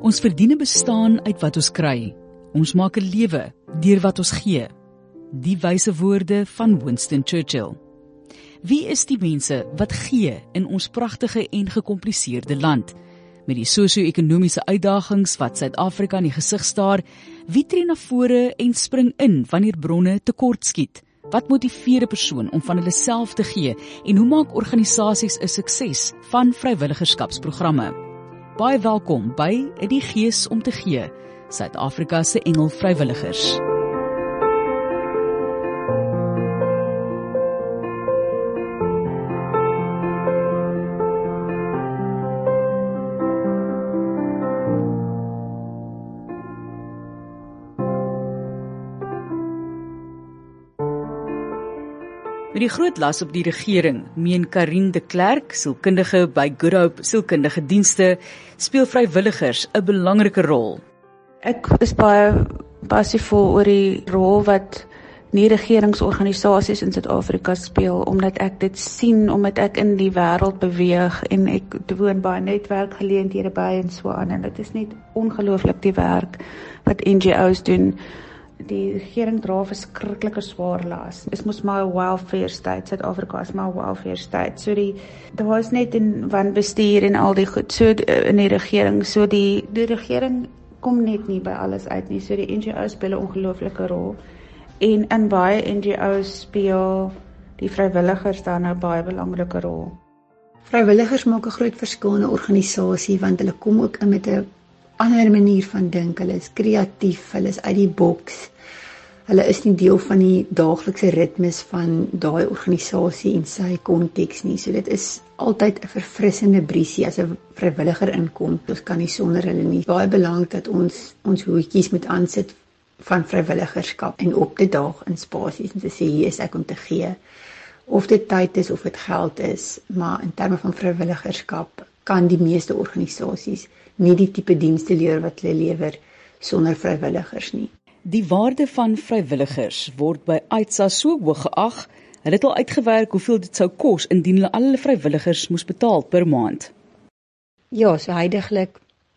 Ons verdien 'n bestaan uit wat ons kry. Ons maak 'n lewe deur wat ons gee. Die wyse woorde van Winston Churchill. Wie is die mense wat gee in ons pragtige en gekompliseerde land? Met die sosio-ekonomiese uitdagings wat Suid-Afrika in die gesig staar, wie tree na vore en spring in wanneer bronne tekortskiet? Wat motiveer 'n persoon om van hulle self te gee en hoe maak organisasies 'n sukses van vrywilligerskapsprogramme? Baie welkom by Die Gees om te Gee, Suid-Afrika se engel vrywilligers. Met die groot las op die regering, meen Karine de Klerk, sielkundige by Good Hope sielkundige dienste, speel vrywilligers 'n belangrike rol. Ek is baie passievol oor die rol wat nie-regeringsorganisasies in Suid-Afrika speel, omdat ek dit sien, omdat ek in die wêreld beweeg en ek woon baie netwerkgeleenthede by en so aan, en dit is net ongelooflik die werk wat NGO's doen. Die regering dra verskriklike swaar las. Dit mos maar 'n welfare state. Suid-Afrika is maar 'n welfare state. So daar is net in wanbestuur en al die goed so in die regering. So die regering kom net nie by alles uit nie. So die NGO's speel 'n ongelooflike rol. En in baie NGO's speel die vrywilligers dan 'n baie belangrike rol. Vrywilligers maak 'n groot verskil in 'n organisasie want hulle kom ook in met 'n ander manier van dink. Hulle is kreatief, hulle is uit die boks. Hulle is nie deel van die daaglikse ritmes van daai organisasie en sy konteks nie. So dit is altyd 'n verfrissende briesie as 'n vrywilliger inkom. Ons kan nie sonder hulle nie. Baie belangrik dat ons hoedjies moet aansit van vrywilligerskap en op te daag in spasies en te sê hier is ek om te gee. Of dit tyd is of dit geld is, maar in terme van vrywilligerskap kan die meeste organisasies nie die tipe dienste lewer wat hulle lewer sonder vrywilligers nie. Die waarde van vrywilligers word by AITSA so hoog geag, hulle het al uitgewerk hoeveel dit sou kos indien hulle al hulle vrywilligers moes betaal per maand. Ja, so huidiglik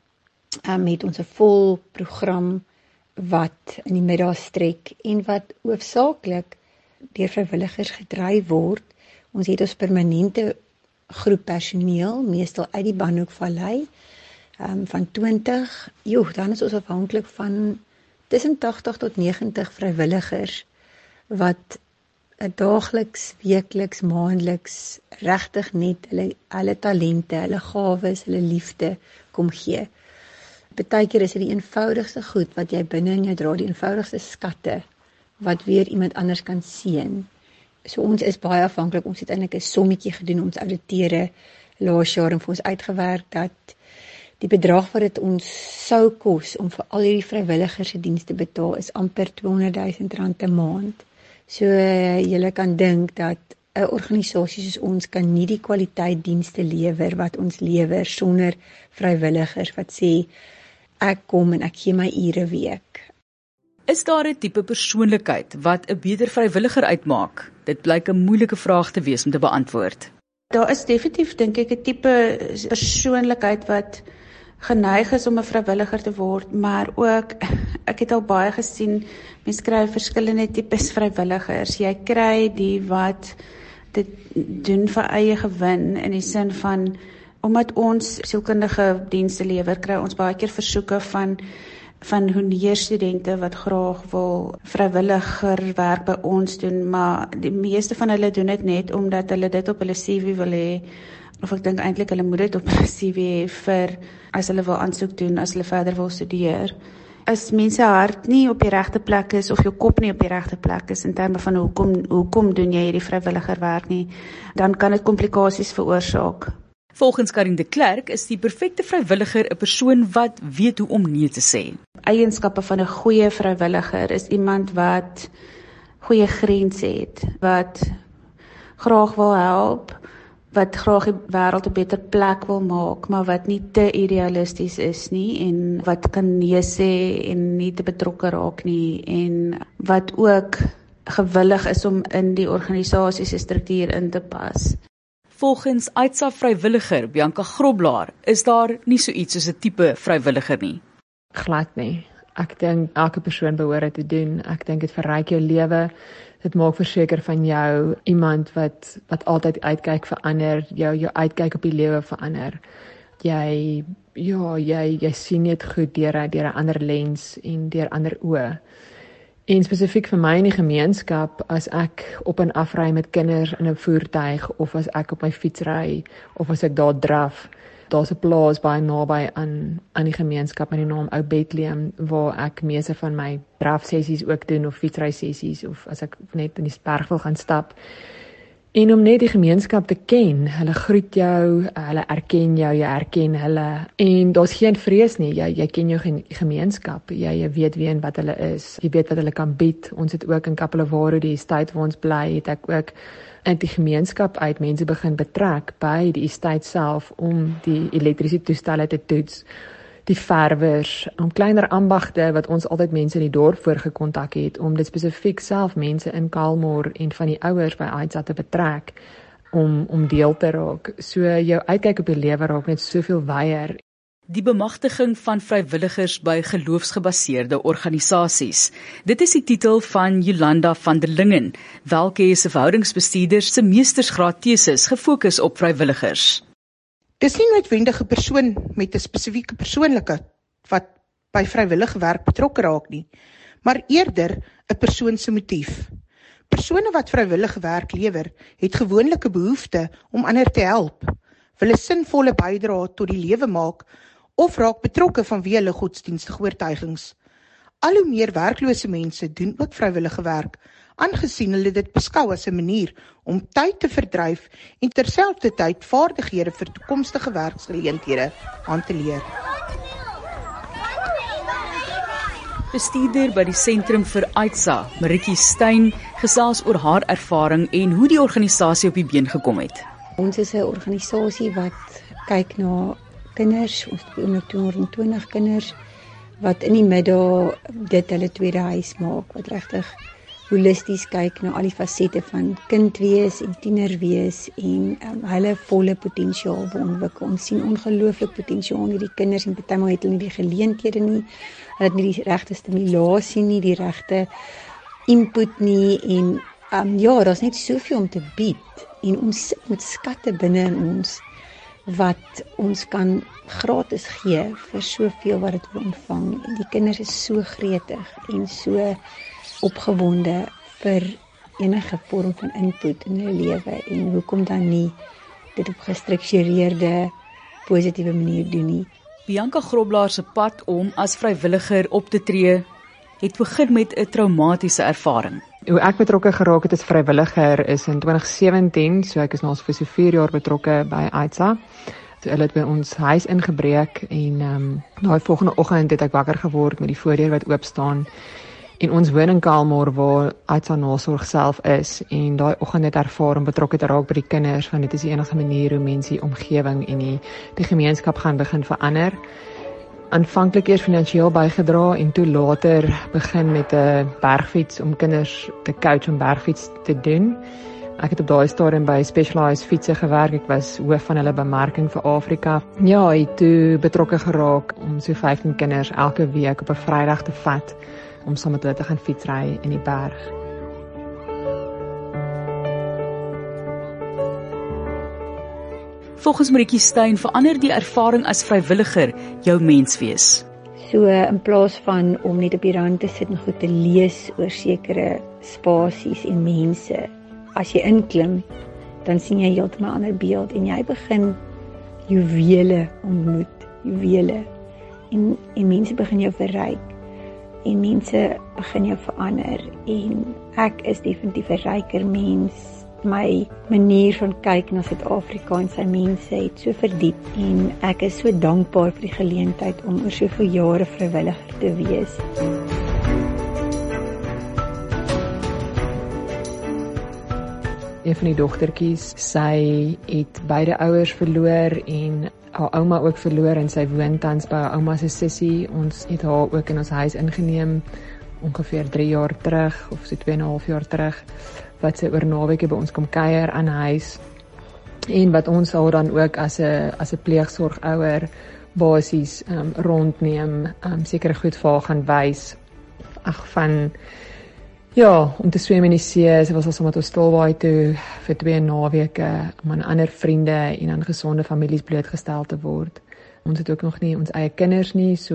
het ons 'n vol program wat in die middag strek en wat hoofsaaklik deur vrywilligers gedryf word. Ons het ons permanente groep personeel, meestal uit die Banhoekvallei, van 20, dan is ons afhanklik van tussen 80 tot 90 vrywilligers wat daagliks, weekliks, maandeliks regtig net hulle talente, hulle gawes, hulle liefde kom gee. Partykeer is dit die eenvoudigste goed wat jy binne in jou dra, die eenvoudigste skatte wat weer iemand anders kan seën. So ons is baie afhanklik, ons het eintlik 'n sommetjie gedoen, ons ouditeure laas jaar en vir ons uitgewerk dat die bedrag wat dit ons sou kos om vir al hierdie vrywilligers se dienste betaal is amper R200,000 'n maand. So julle kan dink dat 'n organisasie soos ons kan nie die kwaliteit dienste lewer wat ons lewer sonder vrywilligers wat sê ek kom en ek gee my ure week. Is daar 'n tipe persoonlikheid wat 'n beter vrywilliger uitmaak? Dit blyk 'n moeilike vraag te wees om te beantwoord. Daar is definitief, dink ek, 'n tipe persoonlikheid wat geneig is om 'n vrywilliger te word, maar ook, ek het al baie gesien, mense kry verskillende tipes vrywilligers. Jy kry die wat dit doen vir eie gewin, in die sin van, omdat ons sielkundige dienste lewer, kry ons baie keer versoeke van honeerstudente wat graag wil vrywilliger werk by ons doen, maar die meeste van hulle doen dit net omdat hulle dit op hulle CV wil hê, of ek dink eintlik hulle moet dit op hulle CV hê vir as hulle wil aansoek doen, as hulle verder wil studeer. As mense hart nie op die regte plek is, of jou kop nie op die regte plek is, in terme van hoekom doen jy hierdie vrywilliger werk nie, dan kan dit komplikasies veroorsaak. Volgens Karine de Klerk is die perfekte vrywilliger 'n persoon wat weet hoe om nee te sê. Eienskappe van 'n goeie vrywilliger is iemand wat goeie grense het, wat graag wil help, wat graag die wêreld 'n beter plek wil maak, maar wat nie te idealisties is nie, en wat kan nee sê en nie te betrokke raak nie, en wat ook gewillig is om in die organisasie se struktuur in te pas. Volgens Aitsa vrywilliger Bianca Groblaar is daar nie so iets soos 'n tipe vrywilliger nie. Glad nie. Ek dink elke persoon behoort dit te doen. Ek dink dit verryk jou lewe. Dit maak verseker van jou iemand wat altyd uitkyk vir ander, jou uitkyk op die lewe vir ander. Jy sien net goed deur 'n ander lens en deur ander oë. En spesifiek vir my in die gemeenskap, as ek op en af ry met kinders in 'n voertuig, of as ek op my fiets ry, of as ek daar draf, daar's 'n plaas baie naby aan die gemeenskap met die naam Ou Bethlehem, waar ek meeste van my drafsessies ook doen, of fietsry sessies, of as ek net in die berg wil gaan stap. En om net die gemeenskap te ken, hulle groet jou, hulle erken jou, jy erken hulle, en daar's geen vrees nie, jy ken jou gemeenskap, jy weet wie en wat hulle is, jy weet wat hulle kan bied. Ons het ook in Kapelawaro, die estate waar ons bly, het ek ook in die gemeenskap uit mense begin betrek by die estate self, om die elektriese toestelle te toets, die verwers, om kleiner ambagte wat ons altyd mense in die dorp voor gekontak het, om dit spesifiek self mense in Kalmar en van die ouers by Aitsa te betrek, om deel te raak. So jou uitkyk op die lewe raak net soveel wyer. Die bemagtiging van vrywilligers by geloofsgebaseerde organisasies. Dit is die titel van Jolanda van der Lingen, welke is 'n verhoudingsbestuurder se meestersgraad teses gefokus op vrywilligers. Dis nie noodwendig 'n persoon met 'n spesifieke persoonlikheid wat by vrywillige werk betrokke raak nie, maar eerder 'n persoon se motief. Persone wat vrywillige werk lewer, het gewoonlik 'n behoefte om ander te help, wil 'n sinvolle bydrae tot die lewe maak of raak betrokke vanweë hulle godsdienstige oortuigings. Al hoe meer werklose mense doen ook vrywillige werk, aangesien hulle dit beskou as 'n manier om tyd te verdryf en terselfdertyd vaardighede vir toekomstige werksgeleenthede aan te leer. Bestuurder by die Sentrum vir Aitsa, Maritjie Steyn, gesels oor haar ervaring en hoe die organisasie op die been gekom het. Ons is 'n organisasie wat kyk na kinders, ons het ook 220 kinders, wat in die middag dit hulle tweede huis maak, wat regtig holisties kyk na al die fasette van kind wees en tiener wees en hulle volle potensiaal ontwikkel. Ons sien ongelooflik potensiaal in hierdie kinders en partymal het hulle nie die geleenthede nie, hulle het nie die regte stimulasie nie, die regte input nie en daar's net soveel om te bied en ons sit met skatte binne in ons wat ons kan gratis gee vir soveel wat dit wil ontvang. En die kinders is so gretig en so opgewonde vir enige vorm van input in hulle lewe en hoekom dan nie dit op gestruktureerde, positiewe manier doen nie. Bianca Groblaar se pad om as vrywilliger op te tree, het begin met 'n traumatiese ervaring. Hoe ek betrokke geraak het as vrywilliger is in 2017, so ek is nou vir so 4 jaar betrokke by Aitsa. So hulle het by ons huis ingebreek en daai volgende oggend het ek wakker geword met die voordeur wat oop staan. En ons woon in Kalmar waar Aitsa nasorg self is en daai oggend het ervaar om betrokke te raak by die kinders, want dit is die enigste manier hoe mense die omgewing en die gemeenskap gaan begin verander. Aanvanklik eers finansiëel bygedra en toe later begin met 'n bergfiets om kinders te coach om bergfiets te doen. Ek het op daai stadium by Specialized Fietsse gewerk. Ek was hoof van hulle bemarking vir Afrika. Ja, ek het toe betrokke geraak om so 15 kinders elke week op 'n Vrydag te vat om saam met hulle te gaan fietsry in die berg. Volgens Maritjie Steyn verander die ervaring as vrywilliger jou menswees. So in plaas van om net op die rand te sit en goed te lees oor sekere spasies en mense, as jy inklim, dan sien jy heeltemal 'n ander beeld en jy begin juwele ontmoet, juwele. En mense begin jou verryk. En mense begin jou verander en ek is definitief 'n ryker mens. My manier van kyk na Suid-Afrika en sy mense het so verdiep en ek is so dankbaar vir die geleentheid om oor soveel jare vrywilliger te wees. Een van die dogtertjies, sy het beide ouers verloor en haar ouma ook verloor en sy woon tans by haar ouma se sussie. Ons het haar ook in ons huis ingeneem ongeveer 3 jaar terug of so 2,5 jaar terug, wat sy oor naweke by ons kom kuier aan huis. en wat ons haar dan ook as 'n pleegsorgouer basies rondneem, sekere goed vir haar gaan wys. Om te swem in die see, sy was al sommer tot Stilbaai toe vir 2 naweke om aan ander vriende en aan gesonde families blootgestel te word. Ons het ook nog nie ons eie kinders nie, so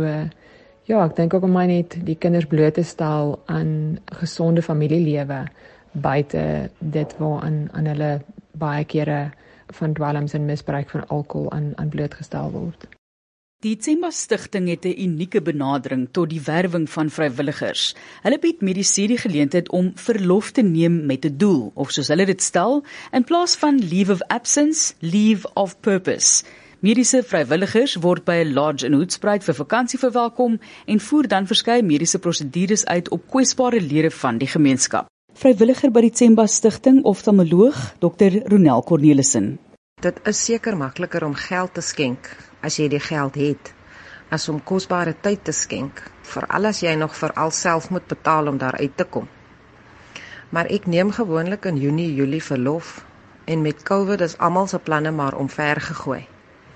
ek dink ook om my net die kinders bloot te stel aan gesonde familielewe buite dit waaraan hulle baie kere van dwelms en misbruik van alkohol aan blootgestel word. Die Tsemba Stichting het 'n unieke benadering tot die werwing van vrywilligers. Hulle bied mediese die geleentheid om verlof te neem met 'n doel, of soos hulle dit stel, in plaas van leave of absence, leave of purpose. Mediese vrywilligers word by 'n lodge in Hoedspruit vir vakansie verwelkom en voer dan verskeie mediese prosedures uit op kwesbare lede van die gemeenskap. Vrywilliger by die Tsemba Stichting, oftalmoloog Dr. Ronel Cornelissen. Dit is seker makliker om geld te skenk as jy die geld het, as om kosbare tyd te skenk, veral as jy nog veral self moet betaal om daar uit te kom. Maar ek neem gewoonlik in Junie, Julie verlof, en met COVID is almal se planne maar omver gegooi.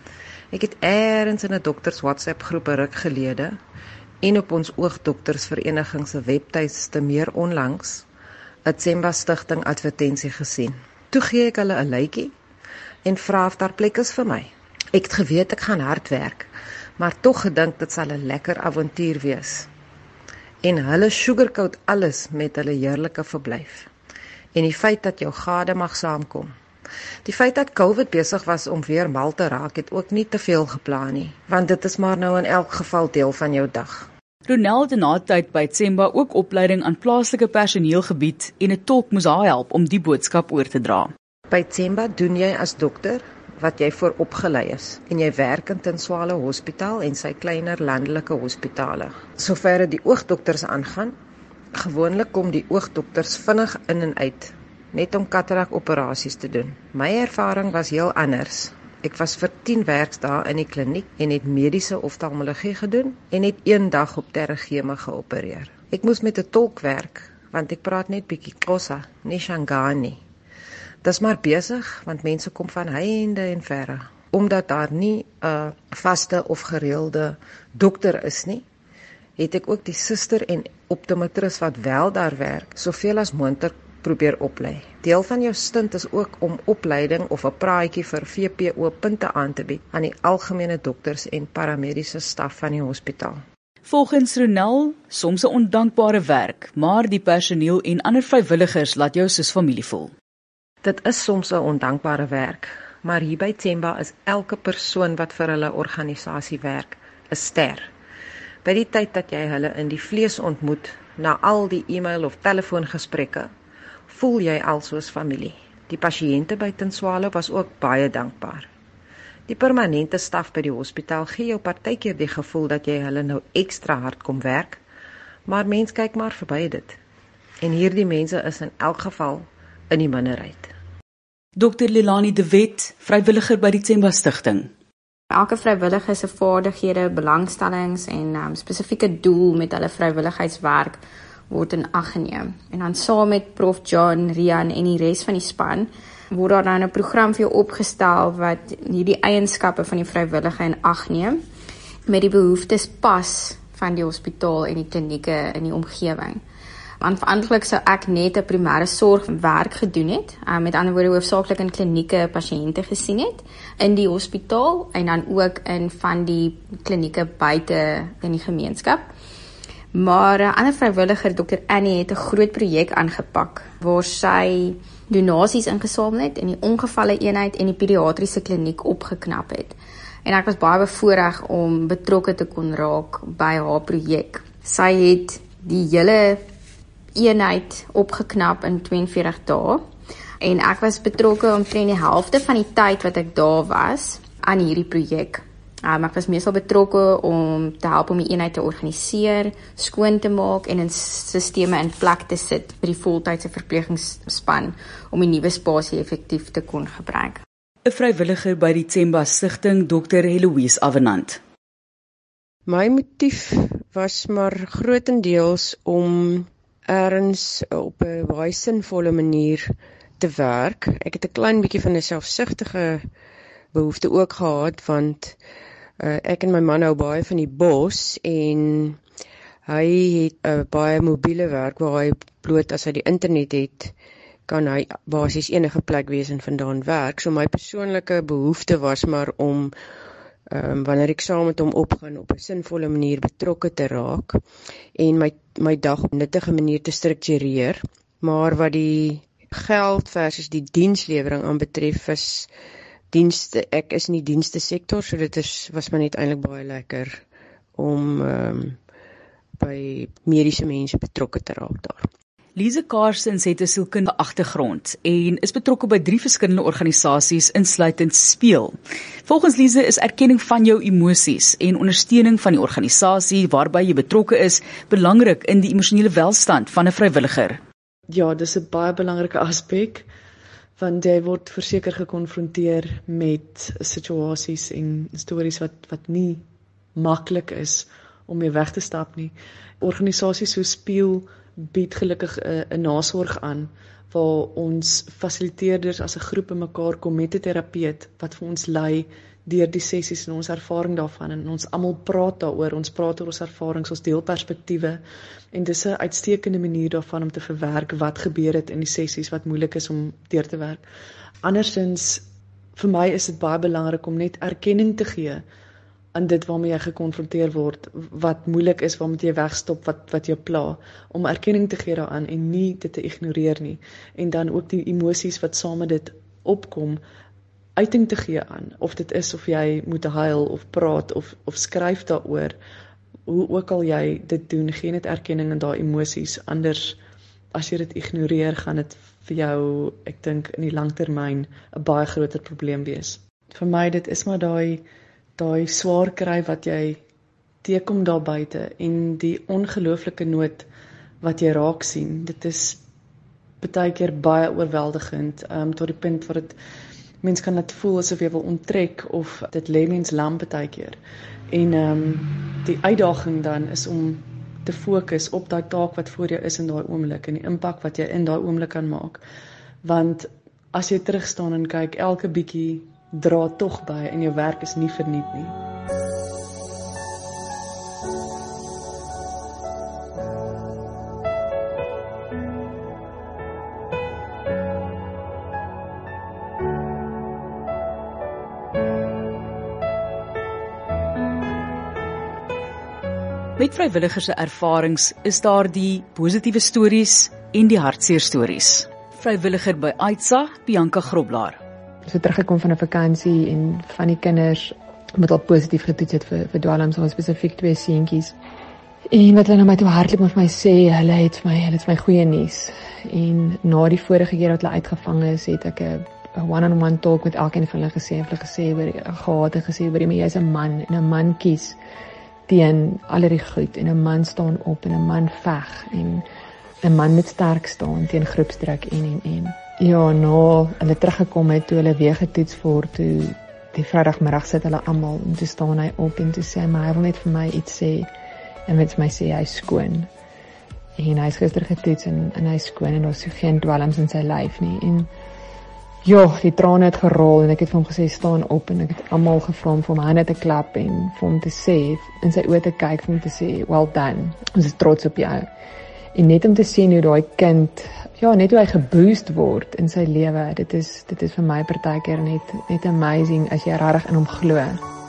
Ek het eers in 'n dokters WhatsApp groep 'n ruk gelede, en op ons oogdoktersvereniging se webtuiste meer onlangs, 'n Tsemba Stichting advertensie gesien. Toe gee ek hulle 'n lykie en vra of daar plek is vir my. Ek het geweet ek gaan hard werk, maar tog gedink dit sal 'n lekker avontuur wees. En hulle sugarcoat alles met hulle heerlike verblyf. En die feit dat jou gade mag saamkom. Die feit dat COVID besig was om weer mal te raak, het ook nie te veel geplan nie, want dit is maar nou in elk geval deel van jou dag. Ronel het na tyd by Tsemba ook opleiding aan plaaslike personeel gebied en 'n tolk moes haar help om die boodskap oor te dra. By Tsemba doen jy as dokter wat jy voor opgelei is en jy werk in Tinswale Hospitaal en sy kleiner landelike hospitale. Soverre die oogdokters aangaan, gewoonlik kom die oogdokters vinnig in en uit, net om katarak operasies te doen. My ervaring was heel anders. Ek was vir 10 werksdae in die kliniek en het mediese oftalmologie gedoen en het 1 dag op pterigeme geopereer. Ek moes met 'n tolk werk, want ek praat net bietjie Xhosa, nie Shangani. Dis maar besig, want mense kom van heinde en verre. Omdat daar nie 'n vaste of gereelde dokter is nie, het ek ook die suster en optometris wat wel daar werk, soveel as moontlik probeer oplei. Deel van jou stint is ook om opleiding of 'n praatjie vir VPO punte aan te bied aan die algemene dokters en paramediese staf van die hospitaal. Volgens Ronel, soms 'n ondankbare werk, maar die personeel en ander vrywilligers laat jou soos familie voel. Dit is soms 'n ondankbare werk, maar hier by Tsemba is elke persoon wat vir hulle organisasie werk 'n ster. By die tyd dat jy hulle in die vlees ontmoet, na al die e-mail of telefoongesprekke, voel jy al soos familie. Die pasiënte by Tinswale was ook baie dankbaar. Die permanente staf by die hospitaal gee jou partykeer die gevoel dat jy hulle nou ekstra hard kom werk, maar mens kyk maar verby dit. En hierdie mense is in elk geval in die minderheid. Dr. Lelani de Wet, vrywilliger by die Tsemba Stichting. Elke vrywilliger se vaardighede, belangstellings en spesifieke doel met hulle vrywilligheidswerk word in ag geneem. En dan saam met Prof John, Rian en die res van die span word daar dan 'n program vir jou opgestel wat hierdie eienskappe van die vrywilliger in ag neem met die behoeftes pas van die hospitaal en die klinieke in die omgewing. Aanvanklik sou ek net 'n primêre sorgwerk gedoen het, met ander woorde hoofsaaklik in klinieke pasiënte gesien het, in die hospitaal en dan ook in van die klinieke buite in die gemeenskap. Maar 'n ander vrywilliger, Dr. Annie, het 'n groot projek aangepak waar sy donasies ingesamel het en die ongevalle eenheid en die pediatriese kliniek opgeknap het. En ek was baie bevoorreg om betrokke te kon raak by haar projek. Sy het die hele eenheid opgeknap in 42 dae en ek was betrokke omtrent die helfte van die tyd wat ek daar was aan hierdie projek. Ek was meestal betrokke om te help om die eenheid te organiseer, skoon te maak en in sisteme in plek te sit vir die voltydse verpleegingsspan om die nuwe spasie effektief te kon gebruik. 'n Vrywilliger by die Tsemba Stichting, Dr. Heloise Avenant. My motief was maar grootendeels om ergens op 'n baie sinvolle manier te werk. Ek het 'n klein bietjie van 'n selfsugtige behoefte ook gehad, want ek en my man hou baie van die bos en hy het 'n baie mobiele werk waar hy bloot as hy die internet het, kan hy basies enige plek wees en vandaan werk. So my persoonlike behoefte was maar om wanneer ek saam met hom opgaan op 'n sinvolle manier betrokke te raak en my dag op 'n nuttige manier te struktureer. Maar wat die geld versus die dienslewering aanbetref is dienste, ek is in die dienste sektor, so was my net eintlik baie lekker om by mediese mense betrokke te raak daar. Lise Kaarsens het 'n sielkundige agtergrond en is betrokke by 3 verskillende organisasies insluitend Speel. Volgens Lise is erkenning van jou emosies en ondersteuning van die organisasie waarby jy betrokke is belangrik in die emosionele welstand van 'n vrywilliger. Ja, dis 'n baie belangrike aspek, want jy word verseker gekonfronteer met situasies en stories wat nie maklik is om mee weg te stap nie. Organisasies so Speel bied gelukkig 'n nasorg aan, waar ons fasiliteerders as 'n groep bymekaar kom met 'n terapeut, wat vir ons lei deur die sessies en ons ervaring daarvan, en ons almal praat daaroor, ons praat oor ons ervarings, ons deel perspektiewe, en dis 'n uitstekende manier daarvan om te verwerk wat gebeur het in die sessies, wat moeilik is om deur te werk. Andersins, vir my is dit baie belangrik om net erkenning te gee aan dit waarmee jy gekonfronteer word, wat moeilik is, waarmee jy wegstop, wat jou pla, om erkenning te gee daaraan en nie dit te ignoreer nie, en dan ook die emosies wat saam met dit opkom, uiting te gee aan, of dit is of jy moet huil, of praat, of skryf daaroor, hoe ook al jy dit doen, gee net erkenning aan daai emosies, anders, as jy dit ignoreer, gaan dit vir jou, ek dink, in die langtermyn, 'n baie groter probleem wees. Vir my, dit is maar daai swaar kry wat jy teekom daar buite en die ongelooflike nood wat jy raak sien. Dit is baie keer baie oorweldigend, tot die punt waar mens kan dit voel asof jy wil onttrek of dit lê mens lam baie keer. En die uitdaging dan is om te fokus op daai taak wat voor jou is in daai oomblik en die impak wat jy in daai oomblik kan maak. Want as jy terug staan en kyk, elke bietjie dra tog by en jou werk is nie verniet nie. Met vrywilligers se ervarings is daar die positiewe stories en die hartseer stories. Vrywilliger by AITSA, Bianca Groblaar. So teruggekom van 'n vakansie en van die kinders moet al positief getoets het vir dwelms, so spesifiek 2 seentjies. En wat hulle na my toe hardloop en vir my sê, hulle het vir my goeie nuus. En na die vorige keer wat hulle uitgevang is, het ek 'n one-on-one talk met elkeen van hulle gesê, oor jy's 'n man en 'n man kies teen al die goed en 'n man staan op en 'n man veg en 'n man moet sterk staan teen groepsdruk en. Ja, nou, hulle teruggekom het, toe hulle weer getoets word, toe die Vrydagmiddag sit hulle almal, en toe staan hy op, en toe sê hy, maar hy wil net vir my iets sê, en met my sê, hy is skoon. En hy is gister getoets, en hy is skoon, en daar is geen dwelms in sy lyf nie, en ja, die trane het gerol, en ek het vir hom gesê, staan op, en ek het almal gevra om vir hom hande te klap, en vir hom te sê, in sy oë te kyk, vir hom te sê, well done, ons is trots op jou. En net om te sien hoe daai kind, ja, net hoe hy geboost word in sy lewe, dit is vir my partykeer net amazing as jy regtig in hom glo.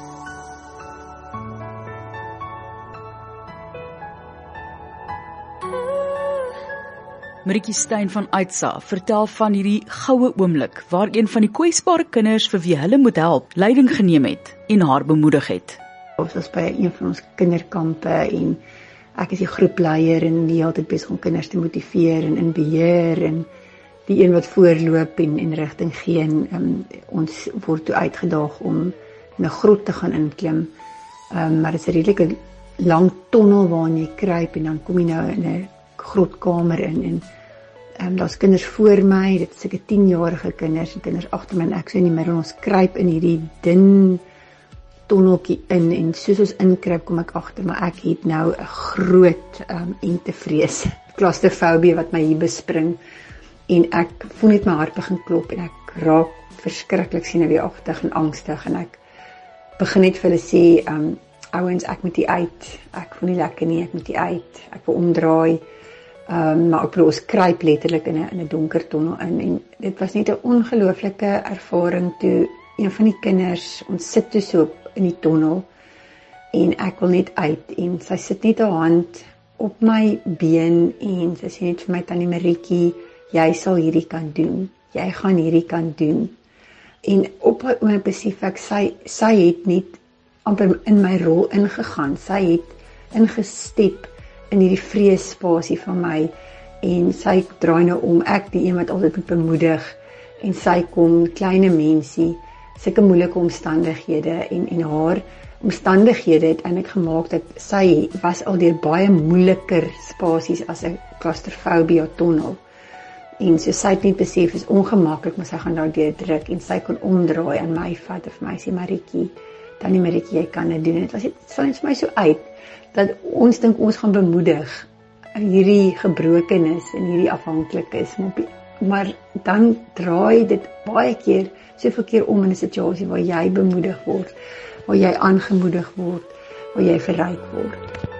Maritjie Steyn van AITSA vertel van hierdie goue oomblik waar een van die kwesbare kinders vir wie hulle moet help, leiding geneem het en haar bemoedig het. Ons was by een van ons kinderkampe en ek is die groepleier en die altyd besig om kinders te motiveer en in beheer en die een wat voorloop en rigting gee en ons word toe uitgedaag om in 'n grot te gaan inklim. Maar dit is 'n redelike lang tonnel waarin jy kruip en dan kom jy nou in 'n grotkamer in en daar's kinders voor my, dit is seker 10-jarige kinders en kinders agter my en ek so in die middel, ons kruip in hierdie dun tonneltjie in en soos ons inkruip kom ek agter, maar ek het nou 'n groot entevrees, klaustrofobie wat my hier bespring En ek voel net my hart begin klop en ek raak verskriklik senuweeagtig en angstig en ek begin net vir hulle sê, ouens, ek moet hier uit, ek voel nie lekker nie, ek moet hier uit, ek wil omdraai, maar ek bedoel, ons kruip letterlik in 'n donker tonnel in, en dit was net 'n ongelooflike ervaring toe een van die kinders, ons sit toe so in die tonnel, en ek wil net uit, en sy sit net haar hand op my been, en sy sê net vir my, Tannie Maritjie, jy sal hierdie kan doen, jy gaan hierdie kan doen, en op haar oom besef ek, sy het net amper in my rol ingegaan, sy het ingestep in hierdie vreesspasie van my, en sy draai nou om, ek die een wat altyd moet bemoedig, en sy kom, kleine mensie, sulke moeilike omstandighede, en haar omstandighede het eintlik gemaak dat sy was al deur baie moeiliker spasies as 'n claustrofobie tonnel, en so sy het net besef, is ongemaklik, maar sy gaan daar deurdruk, en sy kon omdraai en my vat, en vir my sê, Maritjie, Tannie Maritjie, jy kan dit doen, het was net vir my so uit, dat ons dink ons gaan bemoedig, hierdie gebrokenis, en hierdie afhanklikes, maar dan draai dit baie keer, soveel keer om in 'n situasie waar jy bemoedig word, waar jy aangemoedig word, waar jy verryk word.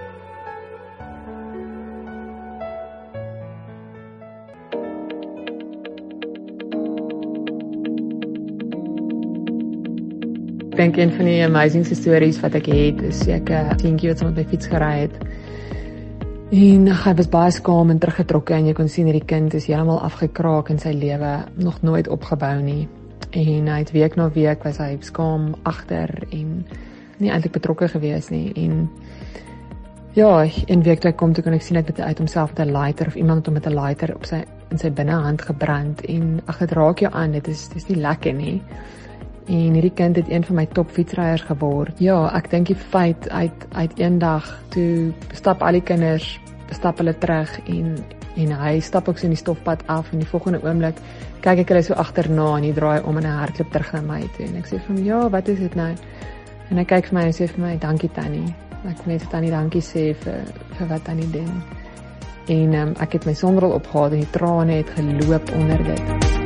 Ek dink een van die amazing stories wat ek het, is ek seentjie wat saam met my fiets gery het. En hy was baie skaam en teruggetrokke, en jy kon sien hierdie kind is heeltemal afgekraak in sy lewe, nog nooit opgebou nie. En hy het week na week was hy skaam agter en nie eintlik betrokke gewees nie. En ja, een week toe ek kom, toe kon ek sien hy het homself met 'n lighter, of iemand het hom met 'n lighter in sy binnehand gebrand, en ag, dit raak jou aan, dit is nie lekker nie. En hierdie kind het een van my top fietsryers geword. Ja, ek dink die feit uit eendag toe stap al die kinders, stap hulle terug, en hy stap ook so in die stofpad af, en die volgende oomblik kyk ek hulle so agterna, en hy draai om en hy hardloop terug na my toe, en ek sê vir hom, ja, wat is dit nou? En hy kyk vir my en sê vir my, dankie Tannie. Ek wil net Tannie dankie sê vir wat Tannie doen. En ek het my sonbril opgehaal, en die trane het geloop onder dit.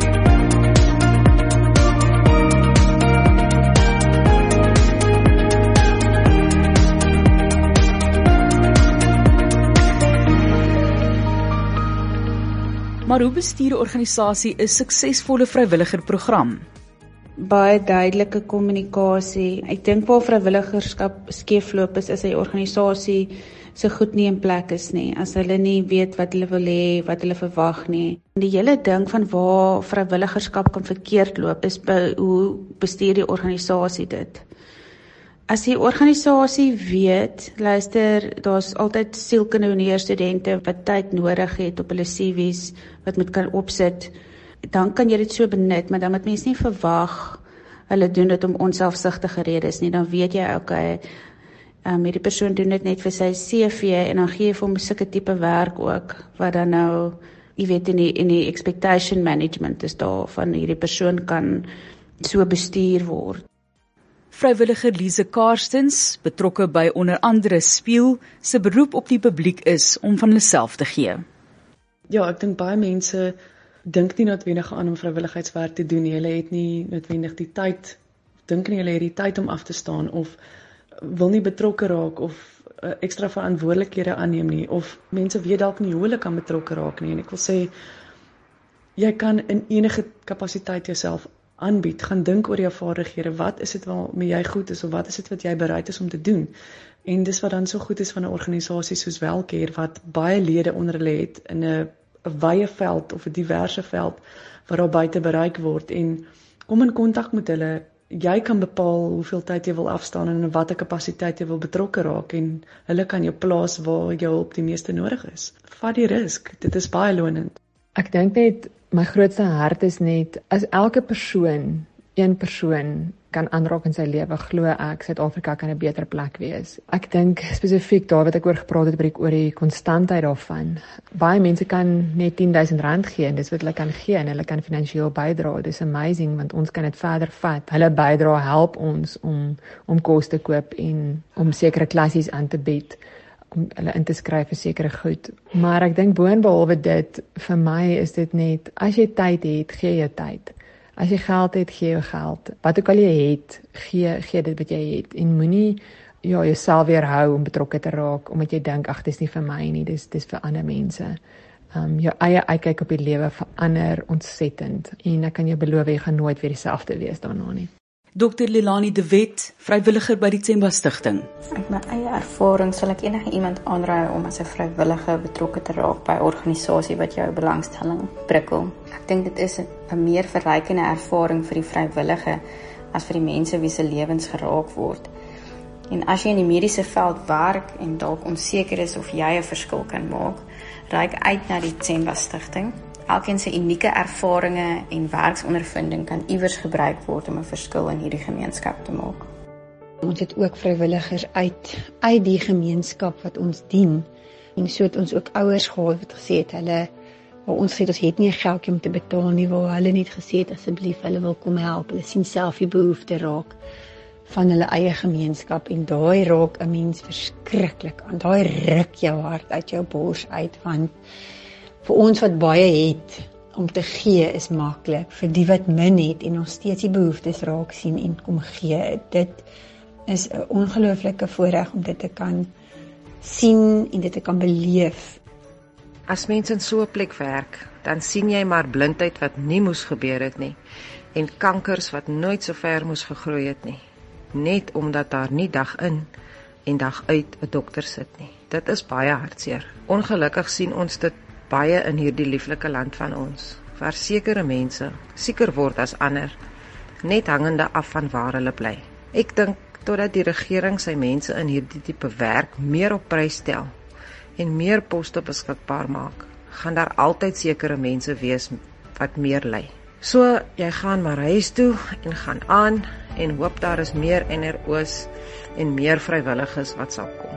Maar hoe bestuur 'n organisasie 'n suksesvolle vrywilligerprogram? Baie duidelike kommunikasie. Ek dink waar vrywilligerskap skeefloop is hy organisasie se goed nie in plek is nie, as hulle nie weet wat hulle wil hê, wat hulle verwag nie. Die hele ding van waar vrywilligerskap kan verkeerd loop, is hoe bestuur die organisasie dit. As die organisasie weet, luister, daar's altyd sielkundige universiteite wat tyd nodig het op hulle CV's, wat moet kan opsit, dan kan jy dit so benut, maar dan moet mens nie verwag, hulle doen dit om onselfsugtige redes nie, dan weet jy, okay, hierdie persoon doen dit net vir sy CV, en dan gee jy vir hom sulke tipe werk ook, wat dan nou, jy weet, in die expectation management is daar, van hierdie persoon kan so bestuur word. Vrywilliger Lise Karstens, betrokke by onder andere Spieël, se beroep op die publiek is om van hulle self te gee. Ja, ek dink baie mense dink nie noodwendig aan om vrywilligheidswerk te doen nie. Hulle het nie noodwendig die tyd, dink nie hulle het die tyd om af te staan, of wil nie betrokke raak, of ekstra verantwoordelikhede aanneem nie, of mense weet dalk nie hoe hulle kan betrokke raak nie. En ek wil sê, jy kan in enige kapasiteit jouself aanbied, gaan dink oor jou vaardighede, wat is dit waarmee jy goed is, of wat is dit wat jy bereid is om te doen, en dis wat dan so goed is van 'n organisasie soos Welcare, wat baie lede onder hulle het, in 'n wye veld, of 'n diverse veld, wat daar buite bereik word, en kom in kontak met hulle, jy kan bepaal hoeveel tyd jy wil afstaan, en in watter kapasiteit jy wil betrokke raak, en hulle kan jou plaas waar jou hulp die meeste nodig is. Vat die risk, dit is baie lonend. Ek dink net, my grootste hart is net, as elke persoon, een persoon kan aanraak in sy lewe, glo ek, Suid-Afrika kan 'n beter plek wees. Ek dink spesifiek daar wat ek oor gepraat het, oor die konstantheid daarvan. Baie mense kan net R10,000 gee, en dis wat hulle kan gee, en hulle kan finansiëel bydra. Dis amazing, want ons kan dit verder vat. Hulle bydra help ons om kos te koop, en om sekere klassies aan te bied. om hulle in te skryf vir sekere goed. Maar ek dink boonbehalwe dit, vir my is dit net, as jy tyd het, gee jy tyd. As jy geld het, gee jy geld. Wat ook al jy het, gee dit wat jy het. En moenie jouself weerhou om betrokke te raak, omdat jy dink, ag, dis nie vir my nie, dis vir ander mense. Jou eie uitkyk op die lewe verander ontsettend. En ek kan jou beloof, jy gaan nooit weer dieselfde wees daarna nie. Dr. Lelani de Wet, vrywilliger by die Tsemba Stichting. Uit my eie ervaring sal ek enige iemand aanraai om as 'n vrywillige betrokke te raak by 'n organisasie wat jou belangstelling prikkel. Ek dink dit is 'n meer verrykende ervaring vir die vrywillige as vir die mense wie se lewens geraak word. En as jy in die mediese veld werk en dalk onseker is of jy 'n verskil kan maak, reik uit na die Tsemba Stichting. Elkeen se unieke ervarings en werksondervinding kan iewers gebruik word om 'n verskil in hierdie gemeenskap te maak. Ons het ook vrywilligers uit die gemeenskap wat ons dien. En so het ons ook ouers gehad wat gesê het waar ons sê ons het nie 'n geldjie om te betaal nie, waar hulle net gesê het asseblief hulle wil kom help. Hulle sien self die behoefte raak van hulle eie gemeenskap en daai raak 'n mens verskriklik aan. Daai ruk jou hart uit jou bors uit, want vir ons wat baie het om te gee is maklik. Vir die wat min het en nog steeds die behoeftes raak sien en kom gee, dit is 'n ongelooflike voorreg om dit te kan sien en dit te kan beleef. As mens in so 'n plek werk, dan sien jy maar blindheid wat nie moes gebeur het nie en kankers wat nooit so ver moes gegroei het nie, net omdat daar nie dag in en dag uit 'n dokter sit nie. Dit is baie hartseer. Ongelukkig sien ons dit baie in hierdie lieflike land van ons, waar sekere mense sieker word as ander, net hangende af van waar hulle bly. Ek dink totdat die regering sy mense in hierdie tipe werk meer op prys stel en meer poste beskikbaar maak, gaan daar altyd sekere mense wees wat meer ly. So, jy gaan maar huis toe en gaan aan en hoop daar is meer NRO's en meer vrywilligers wat sal kom.